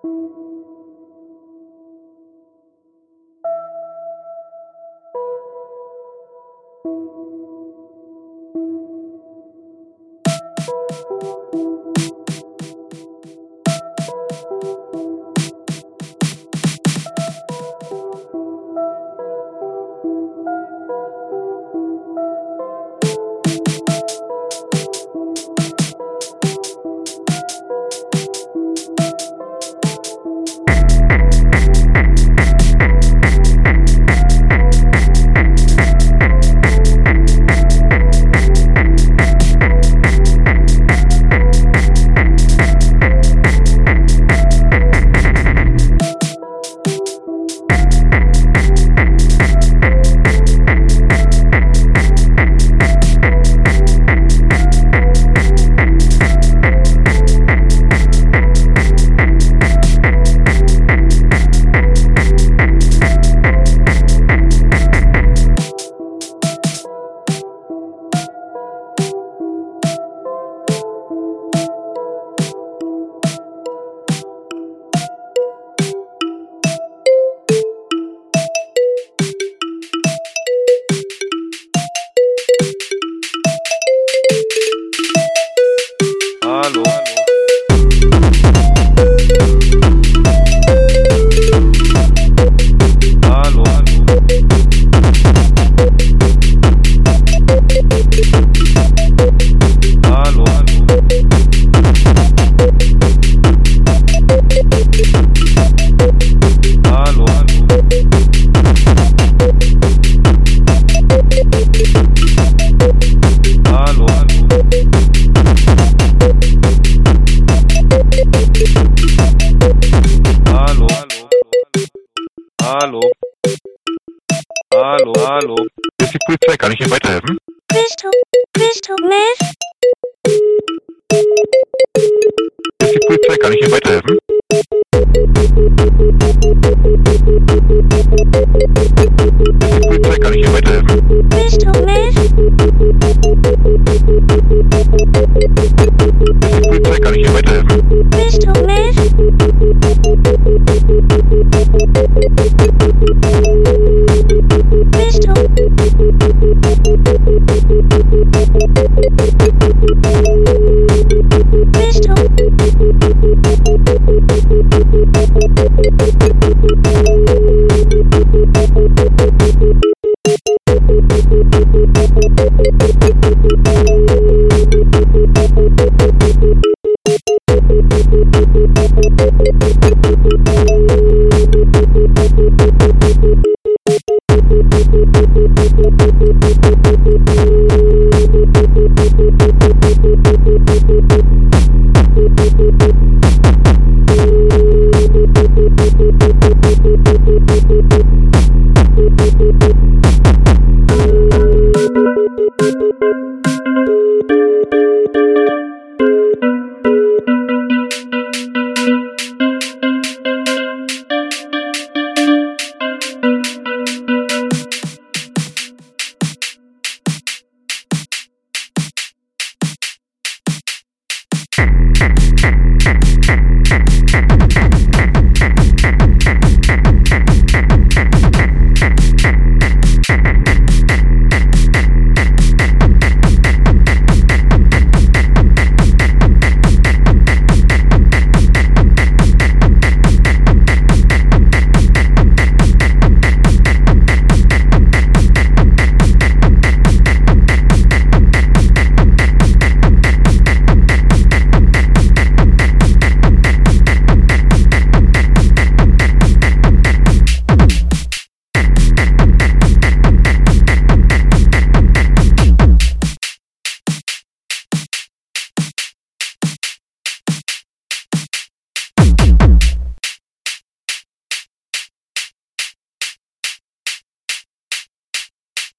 Hallo. Hallo. Hallo. Hallo. Hallo. Hallo. Hallo. Hallo. Hallo. Hier ist die Polizei. Kann ich Ihnen weiterhelfen? Crystal Meth? Hier ist die Polizei. Kann ich Ihnen weiterhelfen? Hier ist die Polizei. Kann ich Ihnen weiterhelfen? Crystal Meth? Hier ist die Polizei. Kann ich Ihnen weiterhelfen? Crystal Meth? Crystal. Crystal.